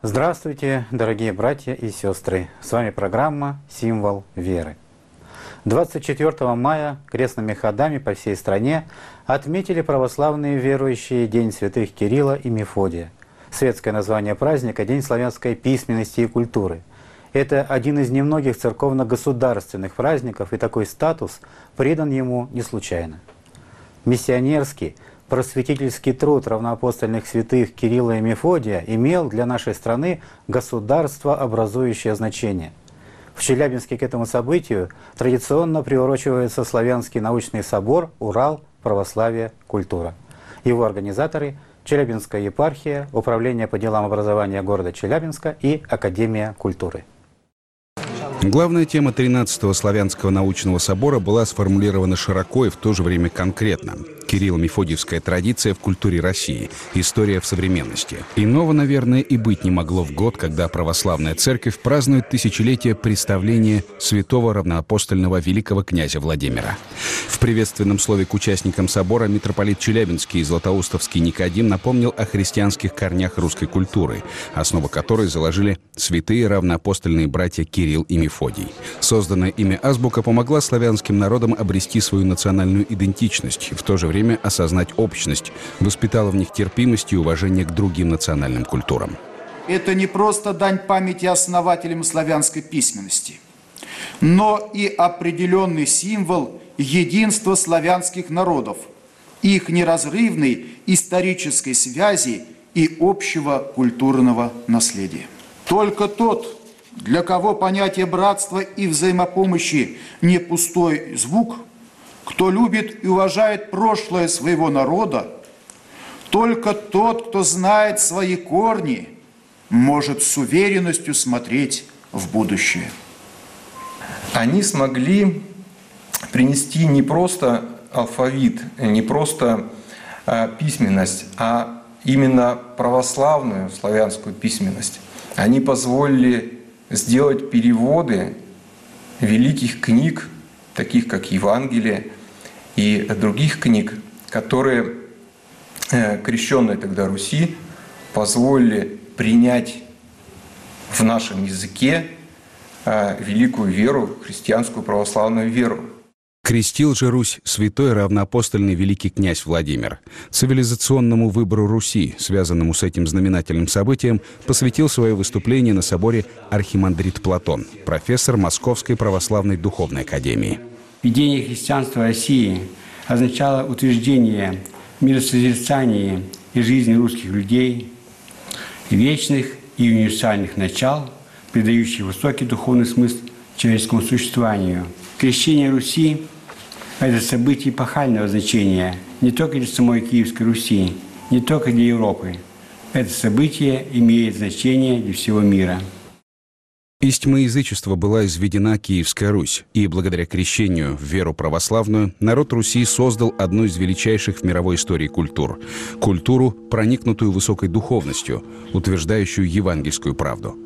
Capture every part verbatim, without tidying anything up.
Здравствуйте, дорогие братья и сестры! С вами программа «Символ веры». двадцать четвёртого мая крестными ходами по всей стране отметили православные верующие День святых Кирилла и Мефодия. Светское название праздника – День славянской письменности и культуры. Это один из немногих церковно-государственных праздников, и такой статус придан ему не случайно. Миссионерский, просветительский труд равноапостольных святых Кирилла и Мефодия имел для нашей страны государствообразующее значение. В Челябинске к этому событию традиционно приурочивается Славянский научный собор «Урал. Православие. Культура». Его организаторы – Челябинская епархия, Управление по делам образования города Челябинска и Академия культуры. Главная тема тринадцатого Славянского научного собора была сформулирована широко и в то же время конкретно. Кирилло-мефодиевская традиция в культуре России. История в современности. Иного, наверное, и быть не могло в год, когда православная церковь празднует тысячелетие представления святого равноапостольного великого князя Владимира. В приветственном слове к участникам собора митрополит Челябинский и Златоустовский Никодим напомнил о христианских корнях русской культуры, основу которой заложили святые равноапостольные братья Кирилл и Мефодий. Созданная ими азбука помогла славянским народам обрести свою национальную идентичность и в то же время время осознать общность, воспитала в них терпимость и уважение к другим национальным культурам. Это не просто дань памяти основателям славянской письменности, но и определенный символ единства славянских народов, их неразрывной исторической связи и общего культурного наследия. Только тот, для кого понятие братства и взаимопомощи не пустой звук, кто любит и уважает прошлое своего народа, только тот, кто знает свои корни, может с уверенностью смотреть в будущее. Они смогли принести не просто алфавит, не просто а, письменность, а именно православную славянскую письменность. Они позволили сделать переводы великих книг, таких как Евангелие, и других книг, которые э, крещенные тогда Руси позволили принять в нашем языке э, великую веру, христианскую православную веру. Крестил же Русь святой равноапостольный великий князь Владимир. Цивилизационному выбору Руси, связанному с этим знаменательным событием, посвятил свое выступление на соборе архимандрит Платон, профессор Московской православной духовной академии. Введение христианства России означало утверждение миросозерцания и жизни русских людей, вечных и универсальных начал, придающих высокий духовный смысл человеческому существованию. Крещение Руси – это событие эпохального значения не только для самой Киевской Руси, не только для Европы. Это событие имеет значение для всего мира. Из тьмы язычества была изведена Киевская Русь, и благодаря крещению в веру православную народ Руси создал одну из величайших в мировой истории культур – культуру, проникнутую высокой духовностью, утверждающую евангельскую правду.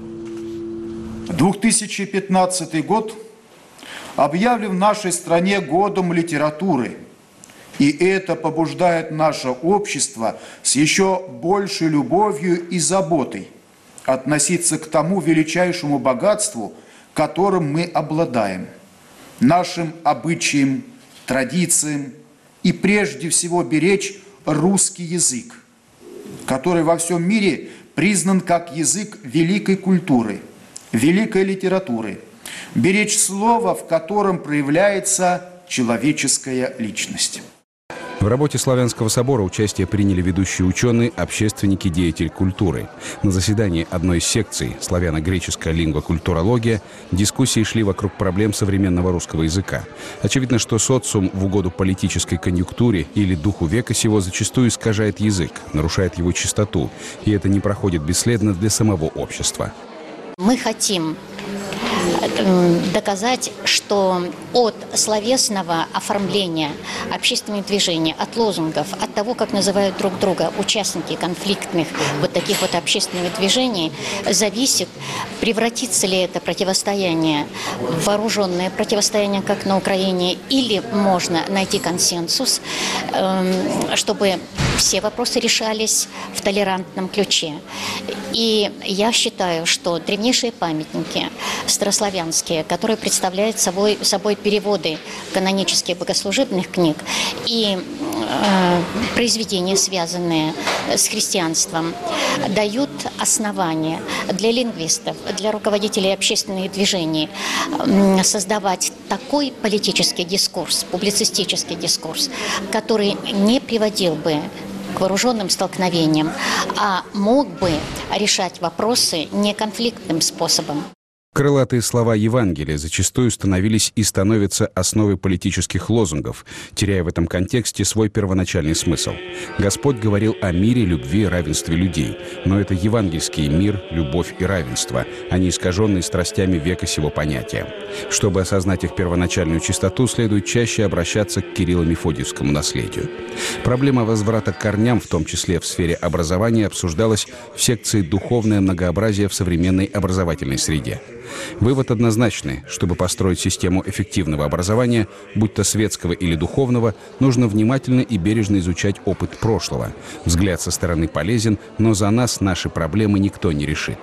две тысячи пятнадцатый год объявлен в нашей стране годом литературы, и это побуждает наше общество с еще большей любовью и заботой относиться к тому величайшему богатству, которым мы обладаем, нашим обычаям, традициям и прежде всего беречь русский язык, который во всем мире признан как язык великой культуры, великой литературы, беречь слово, в котором проявляется человеческая личность. В работе Славянского собора участие приняли ведущие ученые, общественники, деятели культуры. На заседании одной из секций «Славяно-греческая лингвокультурология» дискуссии шли вокруг проблем современного русского языка. Очевидно, что социум в угоду политической конъюнктуре или духу века сего зачастую искажает язык, нарушает его чистоту, и это не проходит бесследно для самого общества. Мы хотим доказать, что от словесного оформления общественных движений, от лозунгов, от того, как называют друг друга участники конфликтных вот таких вот общественных движений, зависит, превратится ли это противостояние в вооруженное противостояние, как на Украине, или можно найти консенсус, чтобы все вопросы решались в толерантном ключе. И я считаю, что древнейшие памятники старославянские, которые представляют собой, собой переводы канонических богослужебных книг и э, произведения, связанные с христианством, дают основания для лингвистов, для руководителей общественных движений э, создавать такой политический дискурс, публицистический дискурс, который не приводил бы к вооруженным столкновениям, а мог бы решать вопросы неконфликтным способом. Крылатые слова Евангелия зачастую становились и становятся основой политических лозунгов, теряя в этом контексте свой первоначальный смысл. Господь говорил о мире, любви и равенстве людей. Но это евангельский мир, любовь и равенство, а не искаженные страстями века сего понятия. Чтобы осознать их первоначальную чистоту, следует чаще обращаться к Кирилло-Мефодиевскому наследию. Проблема возврата к корням, в том числе в сфере образования, обсуждалась в секции «Духовное многообразие в современной образовательной среде». Вывод однозначный. Чтобы построить систему эффективного образования, будь то светского или духовного, нужно внимательно и бережно изучать опыт прошлого. Взгляд со стороны полезен, но за нас наши проблемы никто не решит.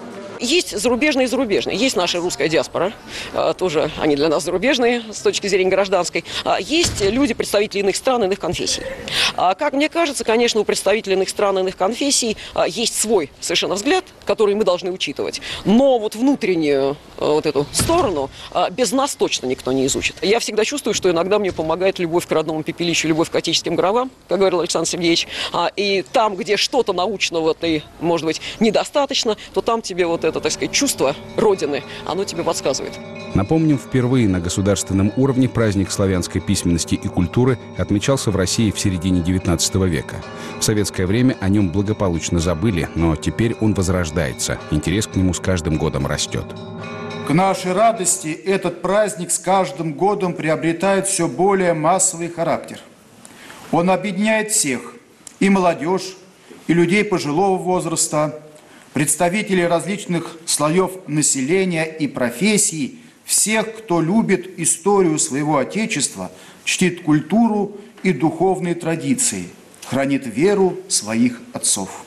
Есть зарубежные и зарубежные. Есть наша русская диаспора, тоже они для нас зарубежные с точки зрения гражданской. Есть люди, представители иных стран, иных конфессий. Как мне кажется, конечно, у представителей иных стран, иных конфессий есть свой совершенно взгляд, который мы должны учитывать. Но вот внутреннюю вот эту сторону без нас точно никто не изучит. Я всегда чувствую, что иногда мне помогает любовь к родному пепелищу, любовь к отеческим гробам, как говорил Александр Сергеевич. И там, где что-то научного ты, может быть, недостаточно, то там тебе вот это, так сказать, чувство Родины, оно тебе подсказывает. Напомним, впервые на государственном уровне праздник славянской письменности и культуры отмечался в России в середине девятнадцатого века. В советское время о нем благополучно забыли, но теперь он возрождается. Интерес к нему с каждым годом растет. К нашей радости этот праздник с каждым годом приобретает все более массовый характер. Он объединяет всех, и молодежь, и людей пожилого возраста, представителей различных слоев населения и профессий, всех, кто любит историю своего Отечества, чтит культуру и духовные традиции, хранит веру своих отцов.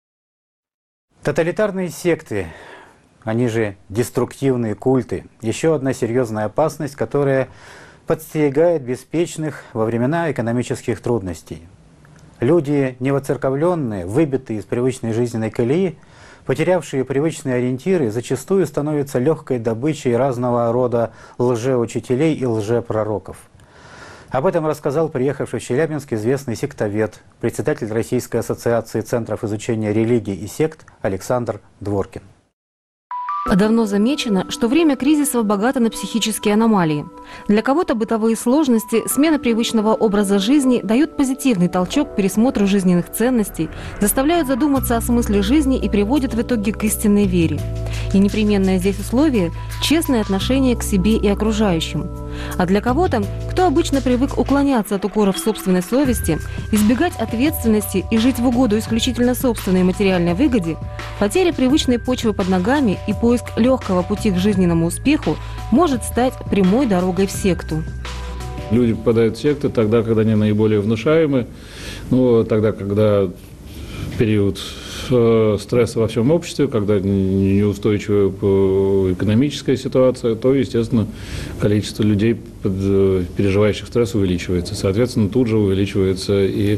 Тоталитарные секты, они же деструктивные культы, еще одна серьезная опасность, которая подстерегает беспечных во времена экономических трудностей. Люди невоцерковленные, выбитые из привычной жизненной колеи, потерявшие привычные ориентиры, зачастую становятся легкой добычей разного рода лжеучителей и лжепророков. Об этом рассказал приехавший в Челябинск известный сектовед, председатель Российской ассоциации центров изучения религий и сект Александр Дворкин. Давно замечено, что время кризиса богато на психические аномалии. Для кого-то бытовые сложности, смена привычного образа жизни дают позитивный толчок к пересмотру жизненных ценностей, заставляют задуматься о смысле жизни и приводят в итоге к истинной вере. И непременное здесь условие – честное отношение к себе и окружающим. А для кого-то, кто обычно привык уклоняться от укоров собственной совести, избегать ответственности и жить в угоду исключительно собственной материальной выгоде, потеря привычной почвы под ногами и поиск легкого пути к жизненному успеху может стать прямой дорогой в секту. Люди попадают в секты тогда, когда они наиболее внушаемы, ну, тогда, когда период э, стресса во всем обществе, когда неустойчивая экономическая ситуация, то, естественно, количество людей, переживающих стресс, увеличивается. Соответственно, тут же увеличивается и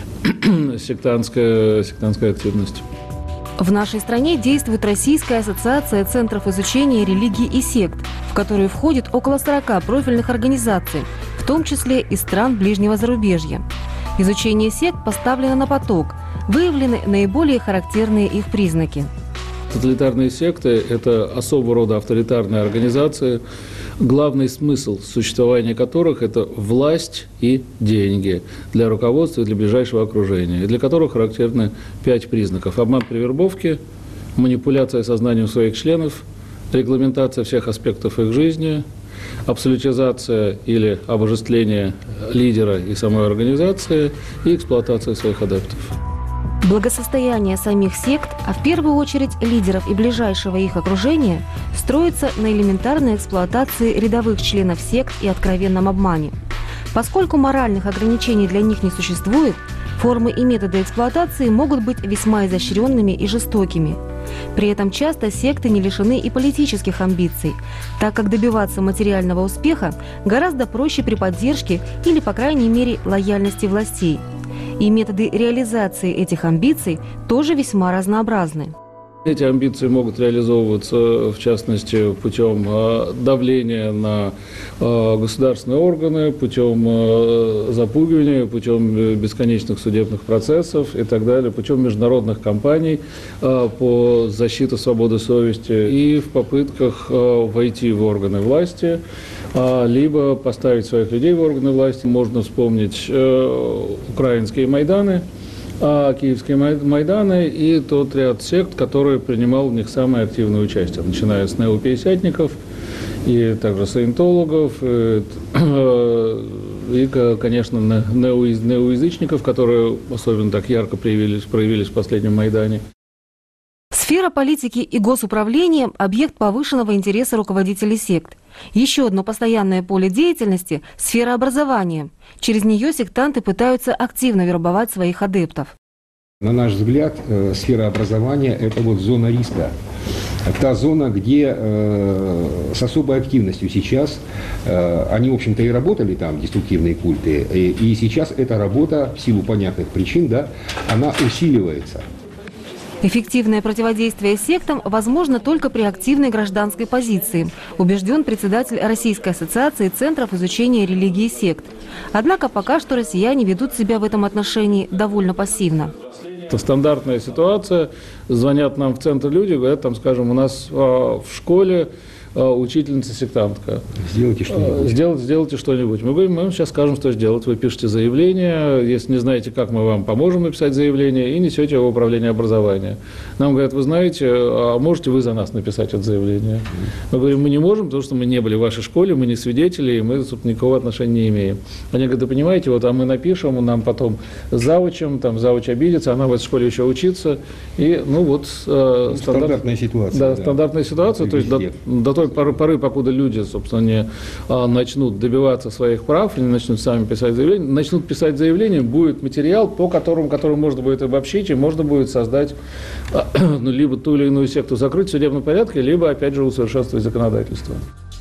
сектантская, сектантская активность. В нашей стране действует Российская ассоциация центров изучения религий и сект, в которую входит около сорока профильных организаций, в том числе и стран ближнего зарубежья. Изучение сект поставлено на поток, выявлены наиболее характерные их признаки. Тоталитарные секты – это особого рода авторитарные организации, главный смысл существования которых – это власть и деньги для руководства и для ближайшего окружения, и для которых характерны пять признаков: обман при вербовке, манипуляция сознанием своих членов, регламентация всех аспектов их жизни, абсолютизация или обожествление лидера и самой организации и эксплуатация своих адептов. Благосостояние самих сект, а в первую очередь лидеров и ближайшего их окружения, строится на элементарной эксплуатации рядовых членов сект и откровенном обмане. Поскольку моральных ограничений для них не существует, формы и методы эксплуатации могут быть весьма изощренными и жестокими. При этом часто секты не лишены и политических амбиций, так как добиваться материального успеха гораздо проще при поддержке или, по крайней мере, лояльности властей. И методы реализации этих амбиций тоже весьма разнообразны. Эти амбиции могут реализовываться, в частности, путем давления на государственные органы, путем запугивания, путем бесконечных судебных процессов и так далее, путем международных кампаний по защите свободы совести и в попытках войти в органы власти, либо поставить своих людей в органы власти. Можно вспомнить украинские Майданы, а киевские Майданы и тот ряд сект, который принимал в них самое активное участие, начиная с неопятидесятников и также саентологов, и, и конечно, неоязычников, которые особенно так ярко проявились, проявились в последнем Майдане. Сфера политики и госуправления – объект повышенного интереса руководителей сект. Еще одно постоянное поле деятельности – сфера образования. Через нее сектанты пытаются активно вербовать своих адептов. На наш взгляд, сфера образования – это вот зона риска. Та зона, где э, с особой активностью сейчас, э, они, в общем-то, и работали там, деструктивные культы, и, и сейчас эта работа, в силу понятных причин, да, она усиливается. Эффективное противодействие сектам возможно только при активной гражданской позиции, убежден председатель Российской ассоциации центров изучения религии и сект. Однако пока что россияне ведут себя в этом отношении довольно пассивно. Это стандартная ситуация. Звонят нам в центр люди, говорят, там, скажем, у нас в школе учительница-сектантка. Сделайте что-нибудь. Сделайте, сделайте что-нибудь. Мы говорим, мы сейчас скажем, что сделать. Вы пишете заявление, если не знаете, как, мы вам поможем написать заявление, и несете его в управление образования. Нам говорят, вы знаете, а можете вы за нас написать это заявление? Мы говорим, мы не можем, потому что мы не были в вашей школе, мы не свидетели, и мы тут никакого отношения не имеем. Они говорят, да понимаете, вот, а мы напишем, нам потом завучем, там завуч обидится, она в этой школе еще учится, и, ну вот... Ну, стандарт... Стандартная ситуация. Да, да. стандартная ситуация, то есть до, до той поры, поры, покуда люди, собственно, не а, начнут добиваться своих прав, или начнут сами писать заявление, начнут писать заявление, будет материал, по которому, который можно будет обобщить, и можно будет создать а, ну, либо ту или иную секту закрыть в судебном порядке, либо, опять же, усовершенствовать законодательство.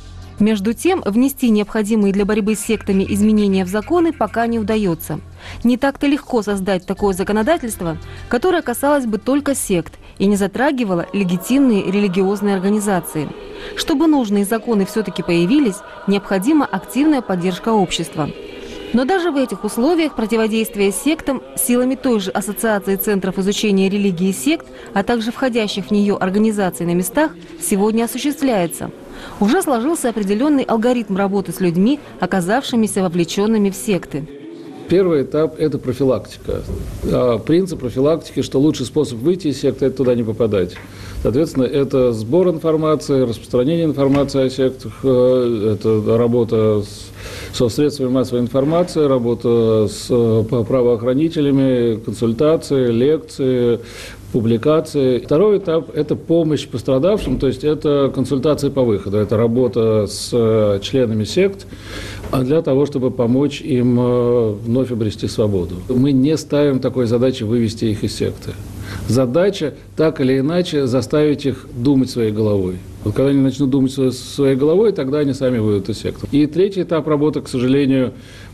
Между тем, внести необходимые для борьбы с сектами изменения в законы пока не удается. Не так-то легко создать такое законодательство, которое касалось бы только сект и не затрагивало легитимные религиозные организации. Чтобы нужные законы все-таки появились, необходима активная поддержка общества. Но даже в этих условиях противодействие сектам силами той же Ассоциации центров изучения религии и сект, а также входящих в нее организаций на местах, сегодня осуществляется. Уже сложился определенный алгоритм работы с людьми, оказавшимися вовлеченными в секты. Первый этап – это профилактика. Принцип профилактики, что лучший способ выйти из секты – это туда не попадать. Соответственно, это сбор информации, распространение информации о сектах, это работа с, со средствами массовой информации, работа с правоохранителями, консультации, лекции, публикации. Второй этап – это помощь пострадавшим, то есть это консультации по выходу, это работа с членами сект для того, чтобы помочь им вновь обрести свободу. Мы не ставим такой задачи вывести их из секты. Задача так или иначе заставить их думать своей головой. Вот когда они начнут думать своей головой, тогда они сами выйдут из секты. И третий этап работы, к сожалению,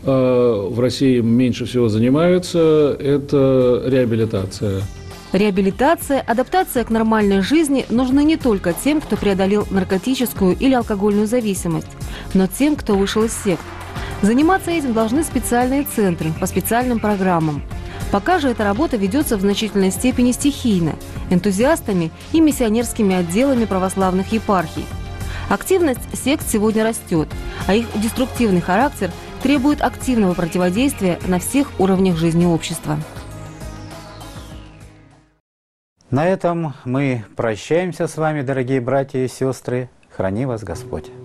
в России меньше всего занимаются – это реабилитация. Реабилитация, адаптация к нормальной жизни нужны не только тем, кто преодолел наркотическую или алкогольную зависимость, но тем, кто вышел из сект. Заниматься этим должны специальные центры по специальным программам. Пока же эта работа ведется в значительной степени стихийно, энтузиастами и миссионерскими отделами православных епархий. Активность сект сегодня растет, а их деструктивный характер требует активного противодействия на всех уровнях жизни общества. На этом мы прощаемся с вами, дорогие братья и сестры. Храни вас Господь.